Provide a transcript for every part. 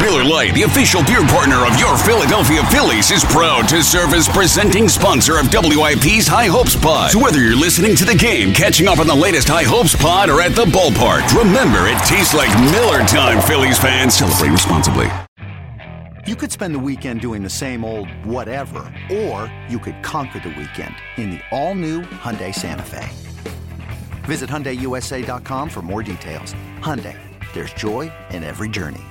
Miller Lite, the official beer partner of your Philadelphia Phillies, is proud to serve as presenting sponsor of WIP's High Hopes Pod. So whether you're listening to the game, catching up on the latest High Hopes Pod, or at the ballpark, remember, it tastes like Miller time, Phillies fans. Celebrate responsibly. You could spend the weekend doing the same old whatever, or you could conquer the weekend in the all-new Hyundai Santa Fe. Visit HyundaiUSA.com for more details. Hyundai, there's joy in every journey.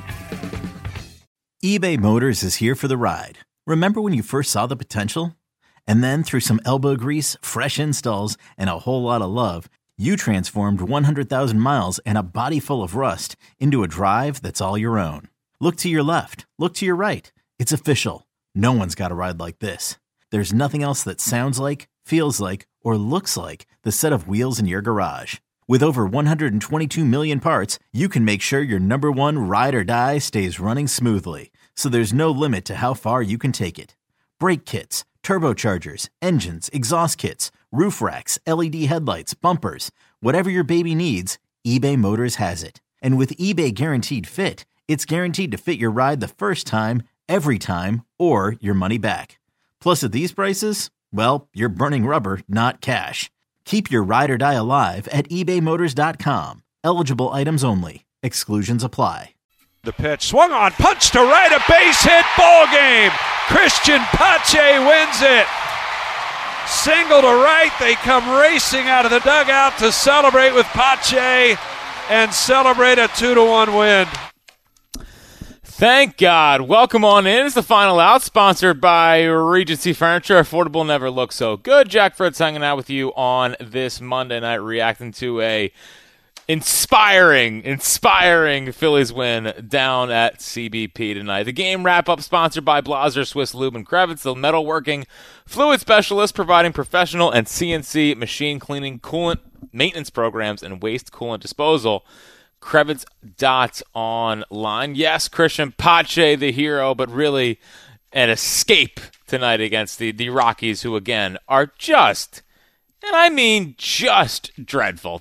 eBay Motors is here for the ride. Remember when you first saw the potential? And then through some elbow grease, fresh installs, and a whole lot of love, you transformed 100,000 miles and a body full of rust into a drive that's all your own. Look to your left. Look to your right. It's official. No one's got a ride like this. There's nothing else that sounds like, feels like, or looks like the set of wheels in your garage. With over 122 million parts, you can make sure your number one ride or die stays running smoothly. So there's no limit to how far you can take it. Brake kits, turbochargers, engines, exhaust kits, roof racks, LED headlights, bumpers, whatever your baby needs, eBay Motors has it. And with eBay Guaranteed Fit, it's guaranteed to fit your ride the first time, every time, or your money back. Plus, at these prices, well, you're burning rubber, not cash. Keep your ride or die alive at ebaymotors.com. Eligible items only. Exclusions apply. The pitch swung on, punch to right, a base hit, ball game. Christian Pache wins it. Single to right, they come racing out of the dugout to celebrate with Pache and celebrate a 2-1 win. Thank God. Welcome on in. It's the Final Out, sponsored by Regency Furniture. Affordable never looks so good. Jack Fritz hanging out with you on this Monday night, reacting to a inspiring Phillies win down at CBP tonight. The game wrap-up sponsored by Blaser Swiss Lube and Kravitz, the metalworking fluid specialist providing professional and CNC machine cleaning, coolant maintenance programs, and waste coolant disposal. Kravitz.online. Yes, Christian Pache, the hero, but really an escape tonight against the Rockies, who, again, are just, and I mean just dreadful.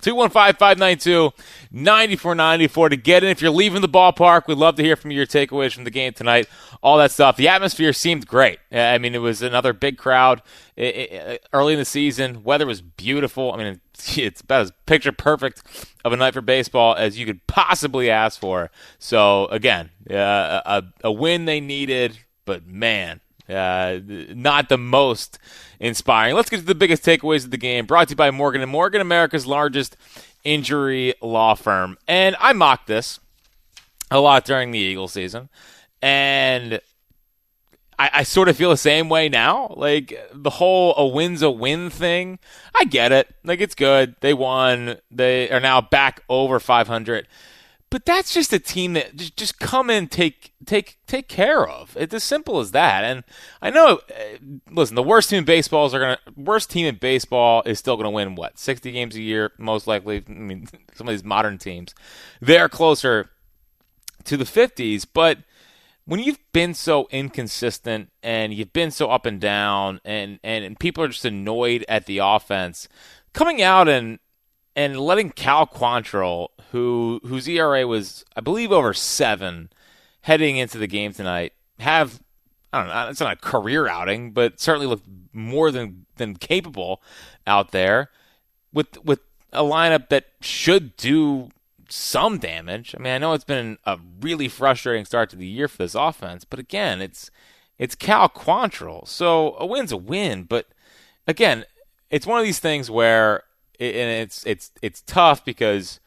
215-592-9494 to get in. If you're leaving the ballpark, we'd love to hear from you, your takeaways from the game tonight, all that stuff. The atmosphere seemed great. I mean, it was another big crowd early in the season. Weather was beautiful. I mean, it's about as picture perfect of a night for baseball as you could possibly ask for. So, again, a win they needed, but man, not the most inspiring. Let's get to the biggest takeaways of the game, brought to you by Morgan & Morgan, America's largest injury law firm. And I mocked this a lot during the Eagles season, and I sort of feel the same way now. Like, the whole a win's a win thing, I get it. Like, it's good. They won. They are now back over 500. But that's just a team that just come in, take care of. It's as simple as that. And I know, listen, the worst team in baseball is still gonna win 60 games a year, most likely. I mean, some of these modern teams, they're closer to the 50s. But when you've been so inconsistent and you've been so up and down, and people are just annoyed at the offense, coming out and letting Cal Quantrill, whose ERA was, I believe, over 7 heading into the game tonight, have, I don't know, it's not a career outing, but certainly looked more than capable out there with a lineup that should do some damage. I mean, I know it's been a really frustrating start to the year for this offense, but again, it's Cal Quantrill, so a win's a win. But again, it's one of these things where, and it's tough because,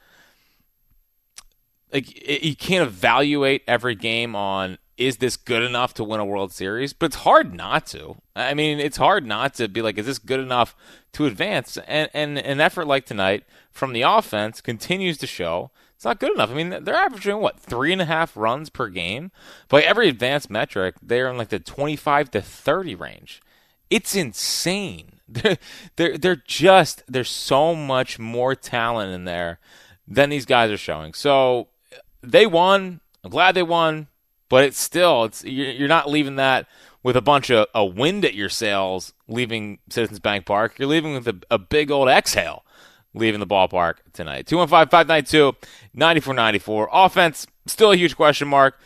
like, you can't evaluate every game on, is this good enough to win a World Series? But it's hard not to. I mean, it's hard not to be like, is this good enough to advance? And an effort like tonight from the offense continues to show it's not good enough. I mean, they're averaging, 3.5 runs per game? By every advanced metric, they're in like the 25 to 30 range. It's insane. There's so much more talent in there than these guys are showing. So they won. I'm glad they won. But you're not leaving that with a bunch of a wind at your sails leaving Citizens Bank Park. You're leaving with a big old exhale leaving the ballpark tonight. 215-592-9494. Offense, still a huge question mark.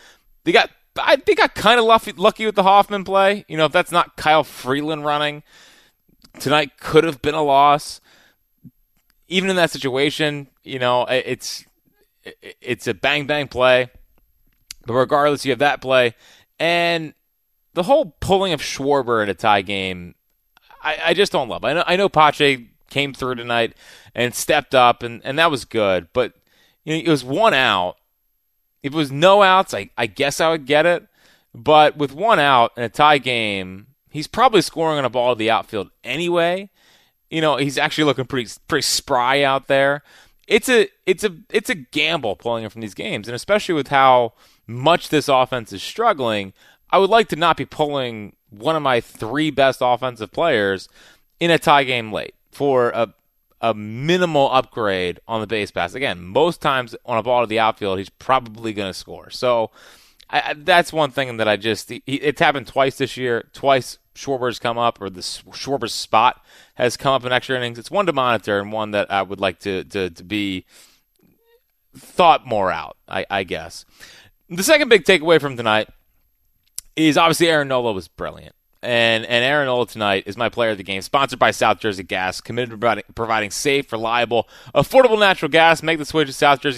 they got kind of lucky with the Hoffman play. If that's not Kyle Freeland running, tonight could have been a loss. Even in that situation, it's a bang play. But regardless, you have that play. And the whole pulling of Schwarber in a tie game, I just don't love. I know Pache came through tonight and stepped up, and that was good. But it was 1 out. If it was no outs, I guess I would get it. But with 1 out in a tie game, he's probably scoring on a ball to the outfield anyway. He's actually looking pretty spry out there. It's a gamble pulling him from these games, and especially with how much this offense is struggling, I would like to not be pulling one of my 3 best offensive players in a tie game late for a minimal upgrade on the base pass. Again, most times on a ball to the outfield, he's probably going to score. So that's one thing that it's happened twice this year. Twice Schwarber's come up, or the Schwarber's spot has come up in extra innings. It's one to monitor and one that I would like to be thought more out, I guess. The second big takeaway from tonight is obviously Aaron Nola was brilliant. And Aaron Nola tonight is my player of the game, sponsored by South Jersey Gas, committed to providing safe, reliable, affordable natural gas. Make the switch at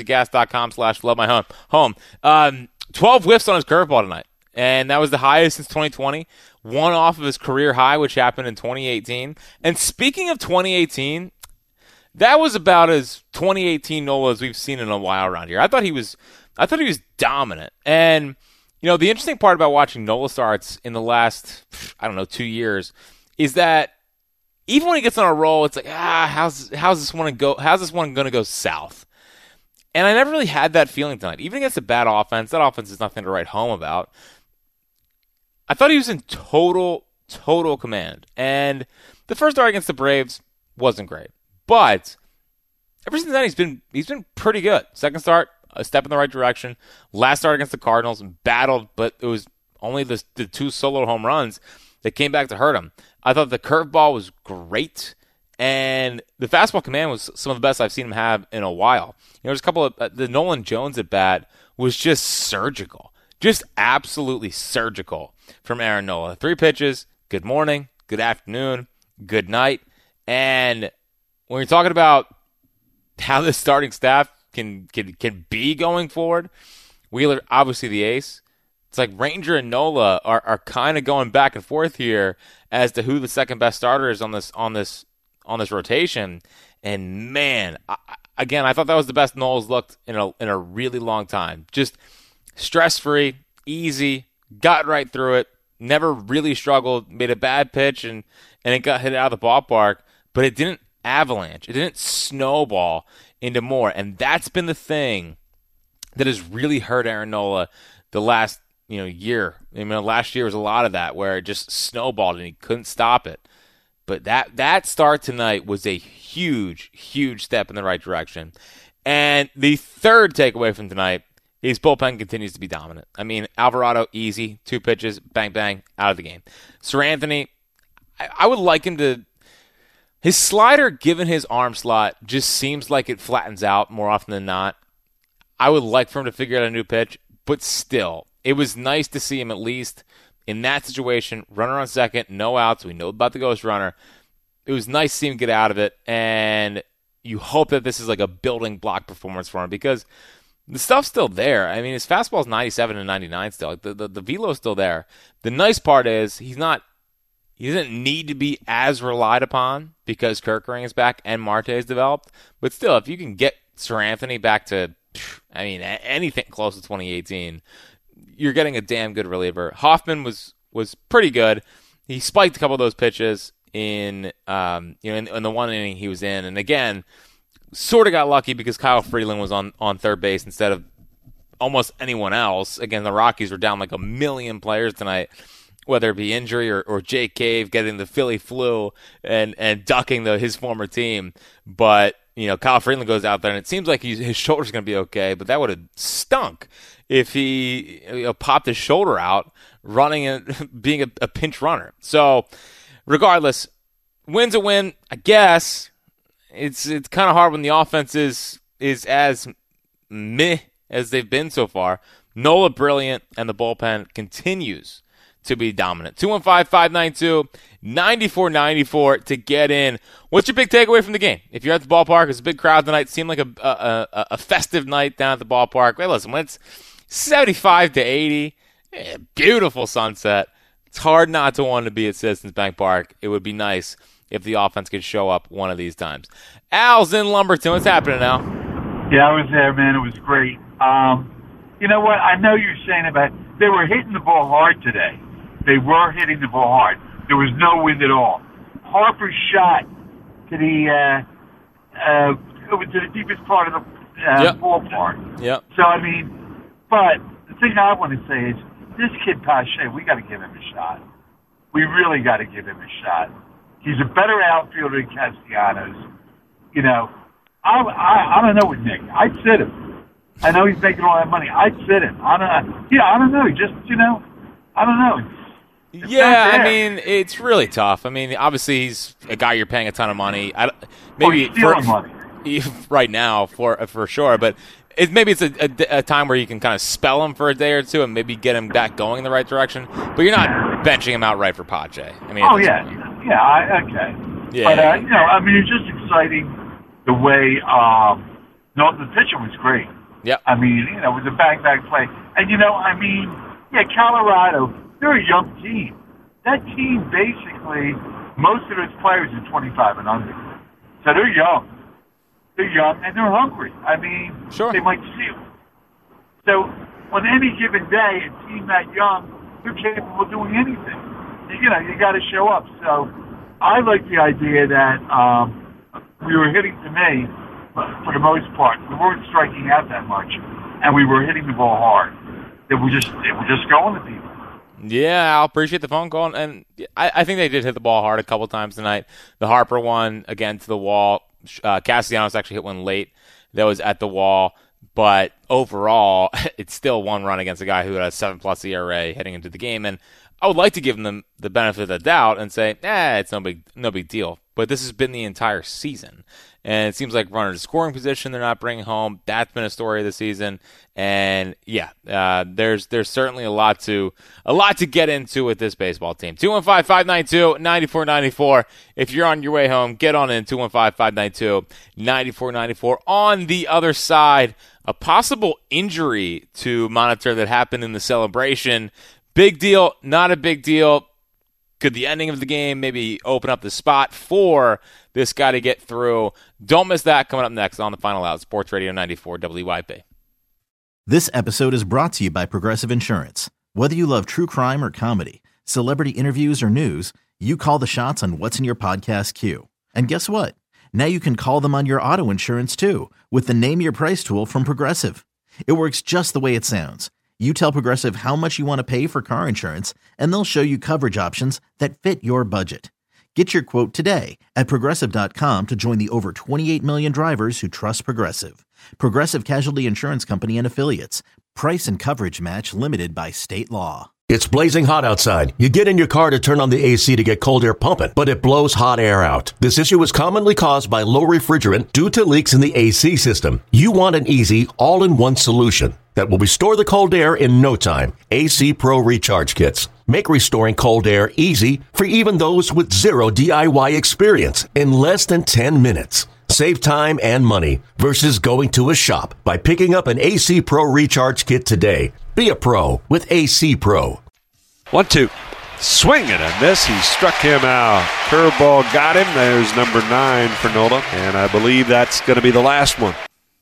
southjerseygas.com/lovemyhome. 12 whiffs on his curveball tonight, and that was the highest since 2020. One off of his career high, which happened in 2018. And speaking of 2018, that was about as 2018 Nola as we've seen in a while around here. I thought he was dominant. And the interesting part about watching Nola starts in the last, 2 years is that even when he gets on a roll, it's like, how's this one going to go south? And I never really had that feeling tonight. Even against a bad offense, that offense is nothing to write home about. I thought he was in total command. And the first start against the Braves wasn't great. But ever since then, he's been pretty good. Second start, a step in the right direction. Last start against the Cardinals, battled, but it was only the 2 solo home runs that came back to hurt him. I thought the curveball was great, and the fastball command was some of the best I've seen him have in a while. There's a couple of the Nolan Jones at bat was just surgical, just absolutely surgical from Aaron Nola. 3 pitches, good morning, good afternoon, good night, and when you're talking about how this starting staff can be going forward, Wheeler obviously the ace. It's like Ranger and Nola are kind of going back and forth here as to who the second best starter is on this rotation. And man, I thought that was the best Nola's looked in a really long time. Just stress free, easy, got right through it. Never really struggled. Made a bad pitch and it got hit out of the ballpark, but it didn't avalanche. It didn't snowball into more, and that's been the thing that has really hurt Aaron Nola the last year. Last year was a lot of that where it just snowballed and he couldn't stop it. But that start tonight was a huge step in the right direction. And the third takeaway from tonight is bullpen continues to be dominant. Alvarado, easy, 2 pitches, bang, bang, out of the game. Seranthony, I would like him to. His slider, given his arm slot, just seems like it flattens out more often than not. I would like for him to figure out a new pitch, but still, it was nice to see him at least in that situation, runner on second, no outs. We know about the ghost runner. It was nice to see him get out of it, and you hope that this is like a building block performance for him because the stuff's still there. His fastball's 97 and 99 still. The velo's still there. The nice part is he doesn't need to be as relied upon because Kerkering is back and Marte is developed. But still, if you can get Seranthony back to, anything close to 2018, you're getting a damn good reliever. Hoffman was pretty good. He spiked a couple of those pitches in the one inning he was in. And again, sort of got lucky because Kyle Freeland was on third base instead of almost anyone else. Again, the Rockies were down like a million players tonight, whether it be injury or Jake Cave getting the Philly flu and ducking his former team. But, Kyle Freeland goes out there, and it seems like his shoulder's going to be okay, but that would have stunk if he popped his shoulder out running and being a pinch runner. So, regardless, win's a win, I guess. It's kind of hard when the offense is as meh as they've been so far. Nola brilliant, and the bullpen continues to be dominant. 215-592-9494 to get in. What's your big takeaway from the game? If you're at the ballpark, it's a big crowd tonight. It seemed like a festive night down at the ballpark. Hey, listen, when it's 75 to 80, beautiful sunset. It's hard not to want to be at Citizens Bank Park. It would be nice if the offense could show up one of these times. Al's in Lumberton. What's happening, Al? Yeah, I was there, man. It was great. You know what? I know you're saying about they were hitting the ball hard today. They were hitting the ball hard. There was no wind at all. Harper shot to the deepest part of the ballpark. Yep. So, I mean, but the thing I want to say is this kid Pache, we got to give him a shot. We really got to give him a shot. He's a better outfielder than Castellanos. You know, I don't know with Nick. I'd sit him. I know he's making all that money. I'd sit him. I don't know. Just, I don't know. Yeah, I mean, it's really tough. I mean, obviously he's a guy you're paying a ton of money. Maybe money right now for sure, but maybe it's a time where you can kind of spell him for a day or two and maybe get him back going in the right direction. But you're not benching him outright for Pache. I mean, okay. Yeah. But I mean, it's just exciting the way the pitcher was great. Yeah. I mean, it was a bang play, and Colorado. They're a young team. That team, basically, most of its players are 25 and under. So they're young. They're young, and they're hungry. I mean, sure. They might steal. So on any given day, a team that young, they're capable of doing anything. You got to show up. So I like the idea that we were hitting, to me, for the most part, we weren't striking out that much, and we were hitting the ball hard. They were just going to people. Yeah, I'll appreciate the phone call, and I think they did hit the ball hard a couple times tonight. The Harper one, again, to the wall. Castellanos actually hit one late that was at the wall, but overall, it's still one run against a guy who had a 7+ ERA heading into the game, and I would like to give them the benefit of the doubt and say, it's no big deal. But this has been the entire season. And it seems like runner to scoring position they're not bringing home. That's been a story of the season. And there's certainly a lot to get into with this baseball team. 215-592-9494. If you're on your way home, get on in 215-592-9494. On the other side, a possible injury to monitor that happened in the celebration. Big deal, not a big deal. Could the ending of the game maybe open up the spot for this guy to get through? Don't miss that coming up next on The Final Out, Sports Radio 94 WYP. This episode is brought to you by Progressive Insurance. Whether you love true crime or comedy, celebrity interviews or news, you call the shots on what's in your podcast queue. And guess what? Now you can call them on your auto insurance too with the Name Your Price tool from Progressive. It works just the way it sounds. You tell Progressive how much you want to pay for car insurance, and they'll show you coverage options that fit your budget. Get your quote today at Progressive.com to join the over 28 million drivers who trust Progressive. Progressive Casualty Insurance Company and Affiliates. Price and coverage match limited by state law. It's blazing hot outside. You get in your car to turn on the AC to get cold air pumping, but it blows hot air out. This issue is commonly caused by low refrigerant due to leaks in the AC system. You want an easy, all-in-one solution that will restore the cold air in no time. AC Pro Recharge Kits make restoring cold air easy for even those with zero DIY experience in less than 10 minutes. Save time and money versus going to a shop by picking up an AC Pro Recharge Kit today. Be a pro with AC Pro. 1-2. Swing and a miss. He struck him out. Curveball got him. There's number 9 for Nola. And I believe that's going to be the last one.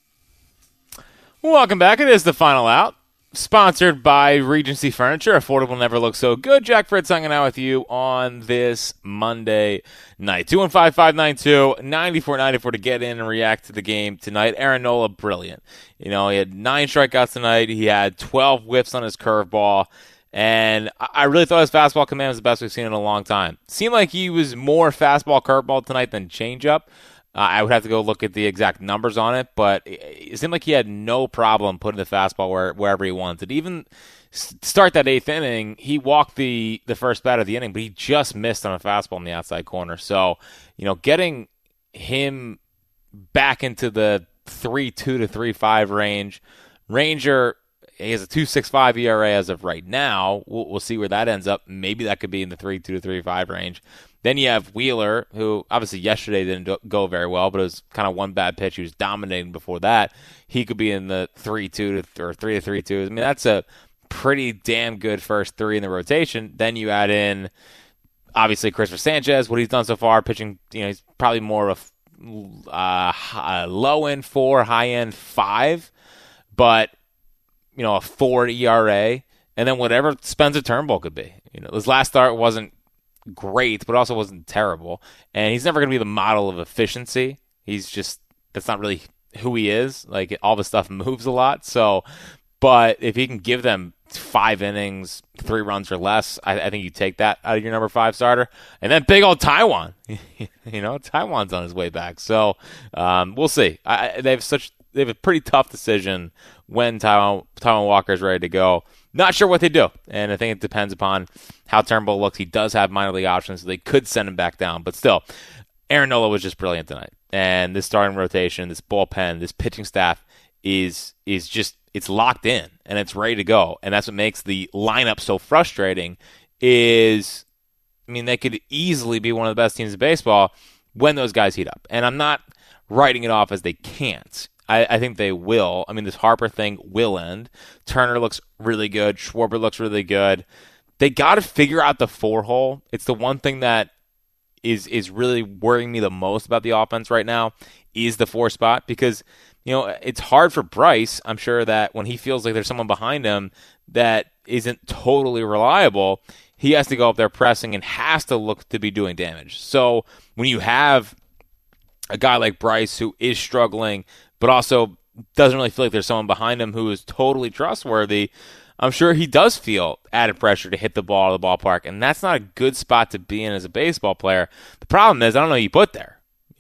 Welcome back. It is The Final Out. Sponsored by Regency Furniture. Affordable never looks so good. Jack Fritz hanging out with you on this Monday night. 215-592-9494 to get in and react to the game tonight. Aaron Nola, brilliant. He had 9 strikeouts tonight. He had 12 whiffs on his curveball. And I really thought his fastball command was the best we've seen in a long time. Seemed like he was more fastball curveball tonight than changeup. I would have to go look at the exact numbers on it, but it seemed like he had no problem putting the fastball wherever he wanted. Even start that 8th inning, he walked the first bat of the inning, but he just missed on a fastball in the outside corner. So, getting him back into the 3.2 to 3.5 range. Ranger, He has a 2.65 ERA as of right now. We'll see where that ends up. Maybe that could be in the 3.2 to 3.5 range. Then you have Wheeler, who obviously yesterday didn't go very well, but it was kind of one bad pitch. He was dominating before that. He could be in the 3.2 or 3 to 3.2. I mean, that's a pretty damn good first three in the rotation. Then you add in, obviously, Christopher Sanchez, what he's done so far, pitching, he's probably more of a low-end 4, high-end 5, but, a 4 ERA, and then whatever Spencer Turnbull could be. His last start wasn't great, but also wasn't terrible, and he's never going to be the model of efficiency. That's not really who he is. Like, all the stuff moves a lot, but if he can give them 5 innings, 3 runs or less, I think you take that out of your number 5 starter. And then big old Taijuan. Taijuan's on his way back. So we'll see. They have a pretty tough decision when Taijuan Walker is ready to go. Not sure what they do. And I think it depends upon how Turnbull looks. He does have minor league options, so they could send him back down. But still, Aaron Nola was just brilliant tonight. And this starting rotation, this bullpen, this pitching staff is just, it's locked in and it's ready to go. And that's what makes the lineup so frustrating is, they could easily be one of the best teams in baseball when those guys heat up. And I'm not writing it off as they can't. I think they will. This Harper thing will end. Turner looks really good. Schwarber looks really good. They got to figure out the 4-hole. It's the one thing that is really worrying me the most about the offense right now is the 4 spot, because it's hard for Bryce, I'm sure, that when he feels like there's someone behind him that isn't totally reliable, he has to go up there pressing and has to look to be doing damage. So when you have a guy like Bryce who is struggling but also doesn't really feel like there's someone behind him who is totally trustworthy, I'm sure he does feel added pressure to hit the ball out of the ballpark, and that's not a good spot to be in as a baseball player. The problem is, I don't know who you put there.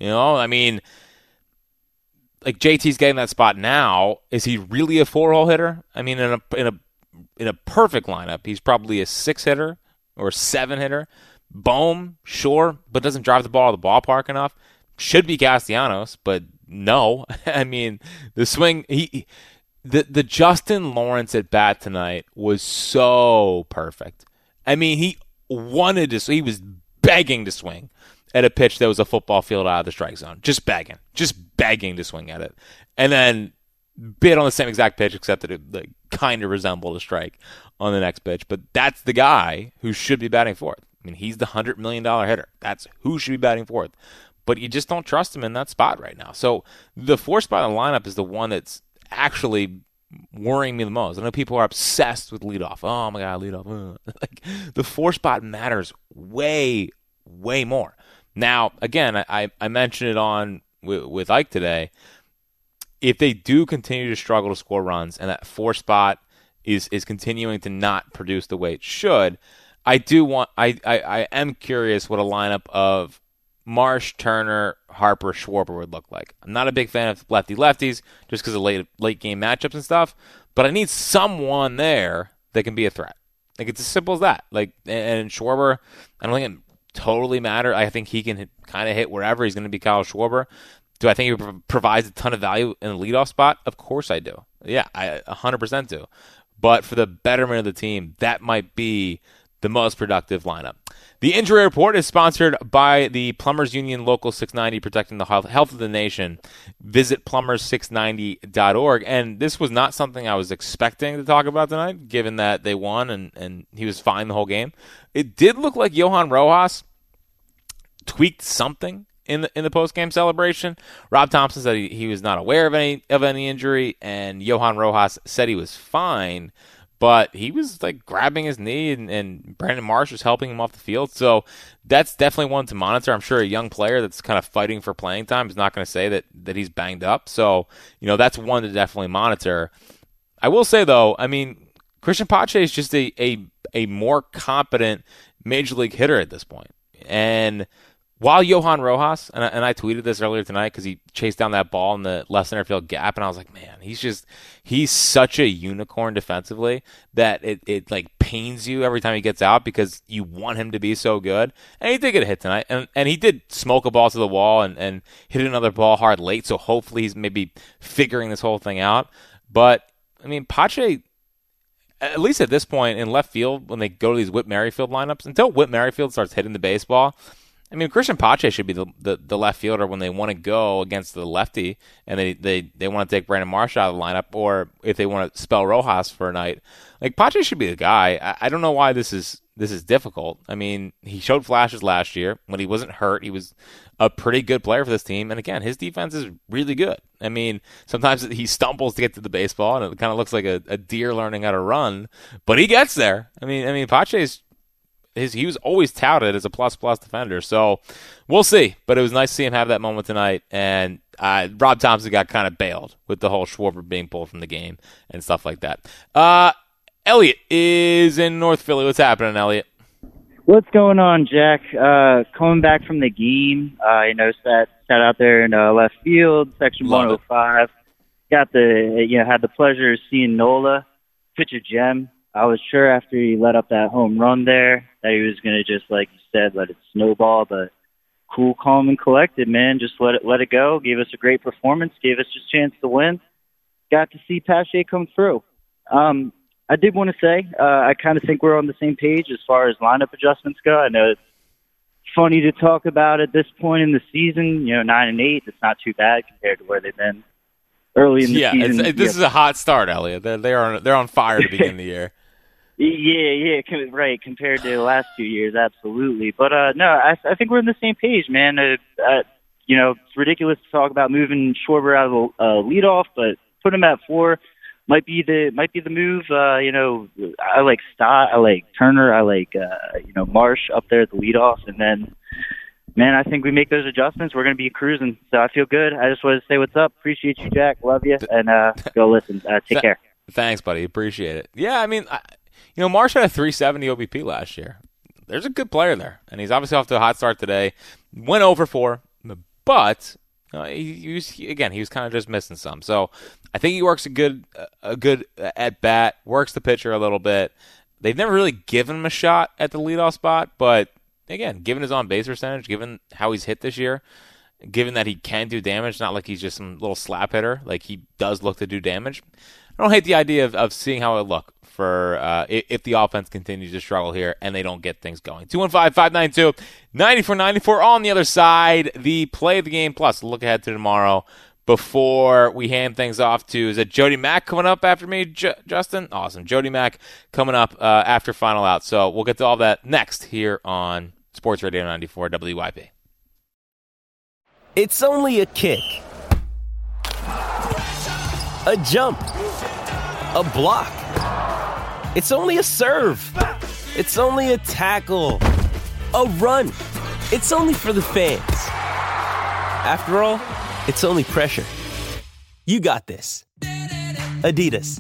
Like JT's getting that spot now. Is he really a 4-hole hitter? In a perfect lineup, he's probably a 6 hitter or a 7 hitter. Bohm, sure, but doesn't drive the ball to the ballpark enough. Should be Castellanos, but no. The swing, the Justin Lawrence at bat tonight was so perfect. He wanted to, he was begging to swing at a pitch that was a football field out of the strike zone. Just begging to swing at it. And then bit on the same exact pitch, except that it kind of resembled a strike on the next pitch. But that's the guy who should be batting fourth. He's the $100 million hitter. That's who should be batting fourth. But you just don't trust him in that spot right now. So the 4 spot in the lineup is the one that's actually worrying me the most. I know people are obsessed with leadoff. Oh, my God, leadoff. The 4 spot matters way, way more. Now, again, I mentioned it on with Ike today. If they do continue to struggle to score runs and that 4 spot is continuing to not produce the way it should, I am curious what a lineup of Marsh, Turner, Harper, Schwarber would look like. I'm not a big fan of lefty-lefties just because of late game matchups and stuff, but I need someone there that can be a threat. It's as simple as that. And Schwarber, I don't think it totally matters. I think he can kind of hit wherever. He's going to be Kyle Schwarber. Do I think he provides a ton of value in the leadoff spot? Of course I do. Yeah, I 100% do. But for the betterment of the team, that might be the most productive lineup. The injury report is sponsored by the Plumbers Union Local 690, protecting the health of the nation. Visit plumbers690.org. And this was not something I was expecting to talk about tonight, given that they won and he was fine the whole game. It did look like Johan Rojas tweaked something in the post-game celebration. Rob Thompson said he was not aware of any injury, and Johan Rojas said he was fine. But he was grabbing his knee, and Brandon Marsh was helping him off the field. So that's definitely one to monitor. I'm sure a young player that's kind of fighting for playing time is not going to say that he's banged up. So, that's one to definitely monitor. I will say, though, Christian Pache is just a more competent major league hitter at this point. And while Johan Rojas, and I tweeted this earlier tonight because he chased down that ball in the left center field gap, and I was like, man, he's such a unicorn defensively that it pains you every time he gets out because you want him to be so good. And he did get a hit tonight, and he did smoke a ball to the wall and hit another ball hard late, so hopefully he's maybe figuring this whole thing out. But, Pache at least at this point in left field, when they go to these Whit Merrifield lineups, until Whit Merrifield starts hitting the baseball, I mean, Christian Pache should be the left fielder when they want to go against the lefty and they want to take Brandon Marsh out of the lineup, or if they want to spell Rojas for a night. Like, Pache should be the guy. I don't know why this is difficult. I mean, he showed flashes last year. When he wasn't hurt, he was a pretty good player for this team. And again, his defense is really good. I mean, sometimes he stumbles to get to the baseball, and it kind of looks like a deer learning how to run, but he gets there. I mean, Pache's he was always touted as a plus defender. So we'll see. But it was nice to see him have that moment tonight. And Rob Thompson got kind of bailed with the whole Schwarber being pulled from the game and stuff like that. Elliot is in North Philly. What's happening, Elliot? What's going on, Jack? Coming back from the game, I noticed that sat out there in left field, section 105. Had the pleasure of seeing Nola pitch a gem. I was sure after he let up that home run there that he was going to just, like you said, let it snowball. But cool, calm, and collected, man. Just let it go. Gave us a great performance. Gave us a chance to win. Got to see Pache come through. I did want to say I kind of think we're on the same page as far as lineup adjustments go. I know it's funny to talk about at this point in the season. 9-8. It's not too bad compared to where they've been early in the season. This is a hot start, Elliot. They're on fire to begin the year. Yeah, right. Compared to the last 2 years, absolutely. But no, I think we're on the same page, man. It's ridiculous to talk about moving Schwarber out of the leadoff, but put him at 4 might be the move. I like Stott, I like Turner, I like Marsh up there at the leadoff, and then, man, I think we make those adjustments. We're going to be cruising, so I feel good. I just wanted to say what's up. Appreciate you, Jack. Love you, and go listen. Take care. Thanks, buddy. Appreciate it. Yeah, I mean, Marsh had a 370 OBP last year. There's a good player there, and he's obviously off to a hot start today. Went over 4, but he was kind of just missing some. So I think he works a good at bat, works the pitcher a little bit. They've never really given him a shot at the leadoff spot, but again, given his on base percentage, given how he's hit this year, given that he can do damage, not like he's just some little slap hitter, like he does look to do damage. I don't hate the idea of seeing how it look for if the offense continues to struggle here and they don't get things going. 215-592-9494 on the other side. The play of the game plus look ahead to tomorrow. Before we hand things off to, is it Jody Mack coming up after me, Justin? Awesome. Jody Mack coming up after Final Out. So we'll get to all that next here on Sports Radio 94 WYP. It's only a kick, a jump, a block. It's only a serve. It's only a tackle, a run. It's only for the fans. After all, it's only pressure. You got this. Adidas.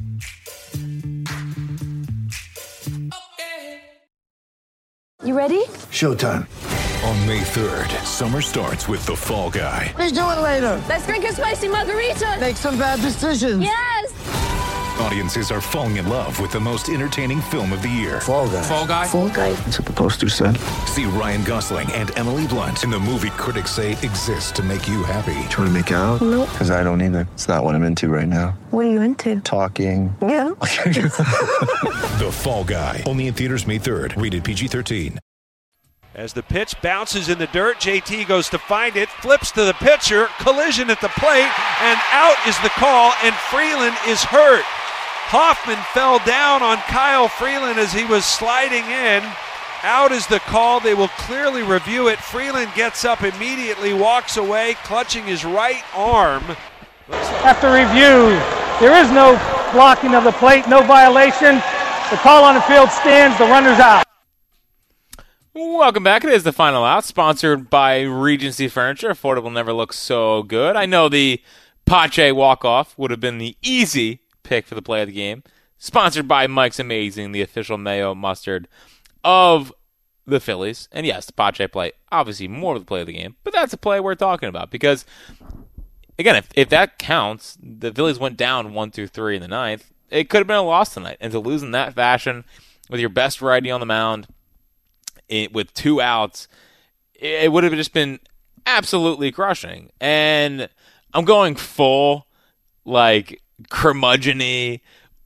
You ready? Showtime. On May 3rd, summer starts with The Fall Guy. Let's do it later. Let's drink a spicy margarita. Make some bad decisions. Yes. Audiences are falling in love with the most entertaining film of the year. Fall Guy. Fall Guy? Fall Guy. That's what the poster said. See Ryan Gosling and Emily Blunt in the movie critics say exists to make you happy. Trying to make it out? Nope. Because I don't either. It's not what I'm into right now. What are you into? Talking. Yeah. The Fall Guy. Only in theaters May 3rd. Rated PG-13. As the pitch bounces in the dirt, JT goes to find it, flips to the pitcher, collision at the plate, and out is the call, and Freeland is hurt. Hoffman fell down on Kyle Freeland as he was sliding in. Out is the call. They will clearly review it. Freeland gets up immediately, walks away, clutching his right arm. After review, there is no blocking of the plate, no violation. The call on the field stands, the runner's out. Welcome back. It is the Final Out, sponsored by Regency Furniture. Affordable never looks so good. I know the Pache walk-off would have been the easy pick for the play of the game. Sponsored by Mike's Amazing, the official mayo mustard of the Phillies. And yes, the Pache play, obviously more of the play of the game, but that's a play we're talking about because, again, if that counts, the Phillies went down 1-2-3 in the ninth. It could have been a loss tonight. And to lose in that fashion with your best righty on the mound, with 2 outs, it would have just been absolutely crushing. And I'm going full, curmudgeon-y,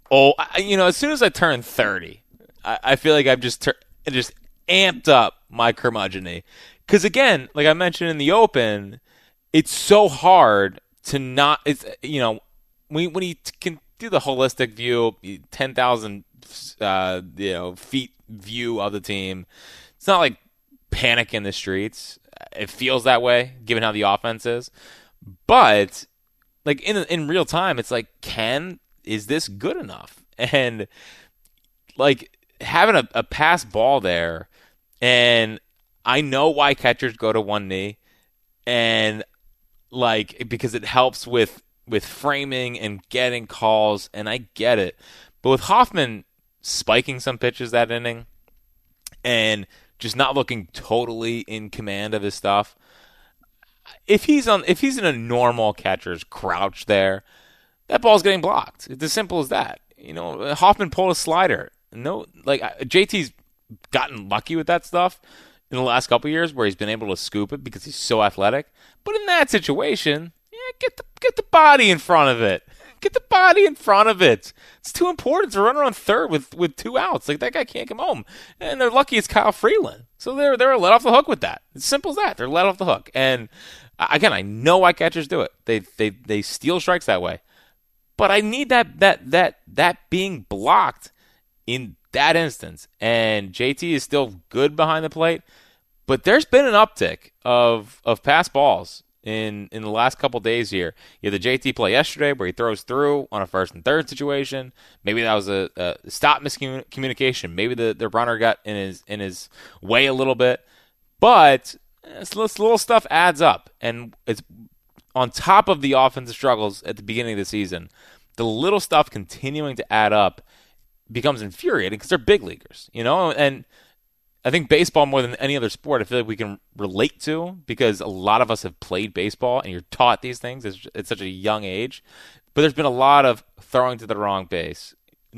As soon as I turn 30, I feel like I've just amped up my curmudgeon-y. Because again, like I mentioned in the Open, it's so hard to not. It's when you can do the holistic view, 10,000 feet view of the team. It's not like panic in the streets. It feels that way given how the offense is, but like in real time, it's like, is this good enough? And like having a pass ball there, and I know why catchers go to one knee, and like because it helps with framing and getting calls, and I get it. But with Hoffman spiking some pitches that inning and just not looking totally in command of his stuff, if he's in a normal catcher's crouch there, that ball's getting blocked. It's as simple as that. Hoffman pulled a slider. JT's gotten lucky with that stuff in the last couple of years where he's been able to scoop it because he's so athletic. But in that situation, get the body in front of it. Get the body in front of it. It's too important to run around third with 2 outs. Like, that guy can't come home. And they're lucky it's Kyle Freeland. So they're let off the hook with that. It's simple as that. They're let off the hook. And again, I know why catchers do it. They steal strikes that way. But I need that being blocked in that instance. And JT is still good behind the plate. But there's been an uptick of pass balls in the last couple days here. You had the JT play yesterday where he throws through on a first and third situation. Maybe that was a stop miscommunication. Maybe the runner got in his way a little bit. But this little stuff adds up. And it's on top of the offensive struggles at the beginning of the season. The little stuff continuing to add up becomes infuriating because they're big leaguers, and I think baseball, more than any other sport, I feel like we can relate to because a lot of us have played baseball and you're taught these things at such a young age. But there's been a lot of throwing to the wrong base,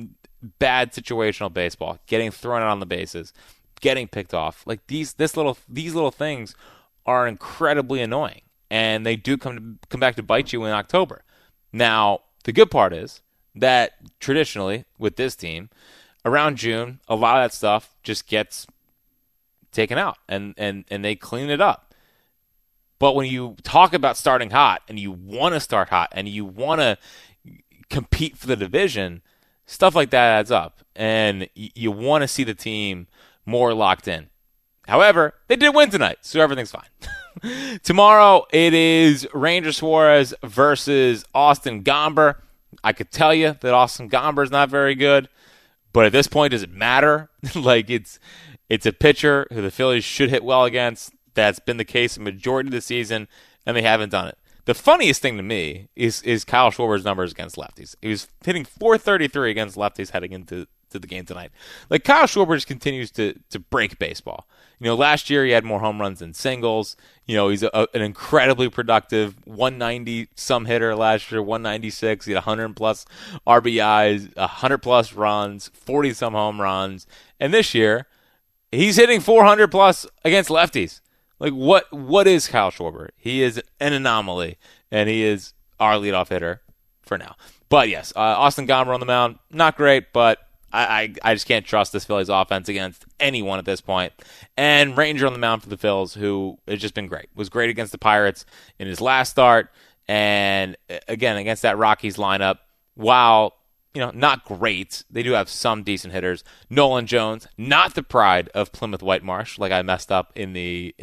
bad situational baseball, getting thrown out on the bases, getting picked off. Like these little things are incredibly annoying, and they do come back to bite you in October. Now, the good part is that traditionally with this team, around June, a lot of that stuff just gets taken out and they clean it up. But when you talk about starting hot and you want to start hot and you want to compete for the division, stuff like that adds up. And you want to see the team more locked in. However, they did win tonight, so everything's fine. Tomorrow, it is Ranger Suarez versus Austin Gomber. I could tell you that Austin Gomber is not very good, but at this point, does it matter? Like, it's a pitcher who the Phillies should hit well against. That's been the case the majority of the season, and they haven't done it. The funniest thing to me is Kyle Schwarber's numbers against lefties. He was hitting .433 against lefties heading into the game tonight. Like, Kyle Schwarber just continues to break baseball. Last year he had more home runs than singles. He's an incredibly productive 190-some hitter last year, 196. He had 100-plus RBIs, 100-plus runs, 40-some home runs. And this year, he's hitting 400-plus against lefties. Like, what is Kyle Schwarber? He is an anomaly, and he is our leadoff hitter for now. But, yes, Austin Gomber on the mound, not great, but I just can't trust this Phillies offense against anyone at this point. And Ranger on the mound for the Phils, who has just been great. Was great against the Pirates in his last start. And, again, against that Rockies lineup, while not great, they do have some decent hitters. Nolan Jones, not the pride of Plymouth Whitemarsh, like I messed up in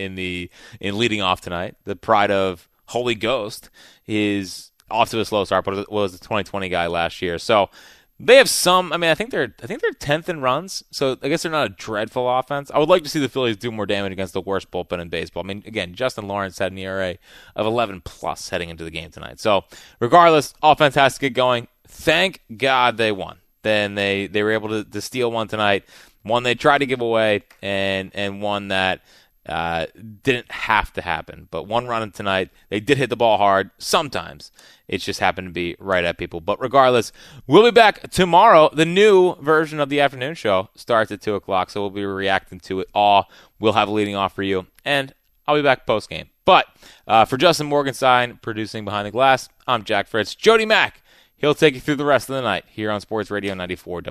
leading off tonight. The pride of Holy Ghost is off to a slow start, but was the 2020 guy last year. So they have some. I think they're 10th in runs, so I guess they're not a dreadful offense. I would like to see the Phillies do more damage against the worst bullpen in baseball. I mean, again, Justin Lawrence had an ERA of 11+ heading into the game tonight. So regardless, offense has to get going. Thank God they won. Then they were able to steal one tonight. One they tried to give away, and one that didn't have to happen. But one run tonight, they did hit the ball hard sometimes. It just happened to be right at people. But regardless, we'll be back tomorrow. The new version of the afternoon show starts at 2 o'clock, so we'll be reacting to it all. We'll have a leading off for you, and I'll be back post-game. But for Justin Morgenstein, producing Behind the Glass, I'm Jack Fritz. Jody Mack, He'll take you through the rest of the night here on Sports Radio 94